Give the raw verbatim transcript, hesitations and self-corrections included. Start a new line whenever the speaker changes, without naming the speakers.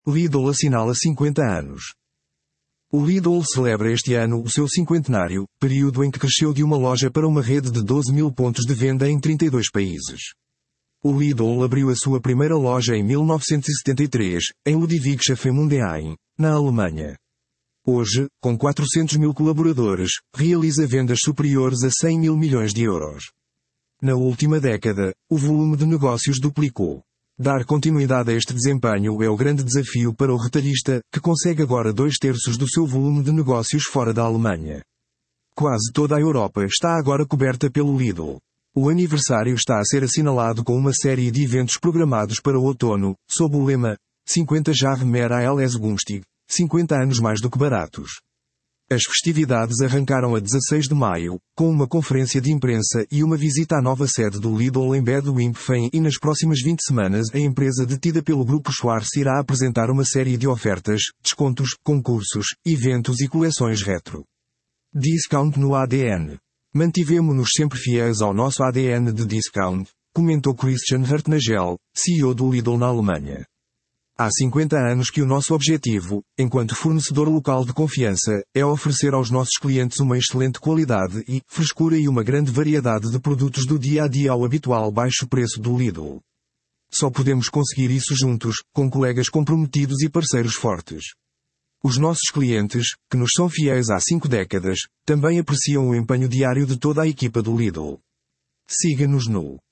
Lidl assinala cinquenta anos. O Lidl celebra este ano o seu cinquentenário, período em que cresceu de uma loja para uma rede de doze mil pontos de venda em trinta e dois países. O Lidl abriu a sua primeira loja em mil novecentos e setenta e três, em Ludwigshafen Pfeffermundein, na Alemanha. Hoje, com quatrocentos mil colaboradores, realiza vendas superiores a cem mil milhões de euros. Na última década, o volume de negócios duplicou. Dar continuidade a este desempenho é o grande desafio para o retalhista, que consegue agora dois terços do seu volume de negócios fora da Alemanha. Quase toda a Europa está agora coberta pelo Lidl. O aniversário está a ser assinalado com uma série de eventos programados para o outono, sob o lema cinquenta Jahre mehr als günstig, cinquenta anos mais do que baratos. As festividades arrancaram a dezasseis de maio, com uma conferência de imprensa e uma visita à nova sede do Lidl em Bad Wimpfen, e nas próximas vinte semanas a empresa detida pelo Grupo Schwarz irá apresentar uma série de ofertas, descontos, concursos, eventos e coleções retro. Discount no A D N. Mantivemo-nos sempre fiéis ao nosso A D N de discount, comentou Christian Hartnagel, C E O do Lidl na Alemanha. Há cinquenta anos que o nosso objetivo, enquanto fornecedor local de confiança, é oferecer aos nossos clientes uma excelente qualidade e frescura e uma grande variedade de produtos do dia a dia ao habitual baixo preço do Lidl. Só podemos conseguir isso juntos, com colegas comprometidos e parceiros fortes. Os nossos clientes, que nos são fiéis há cinco décadas, também apreciam o empenho diário de toda a equipa do Lidl. Siga-nos no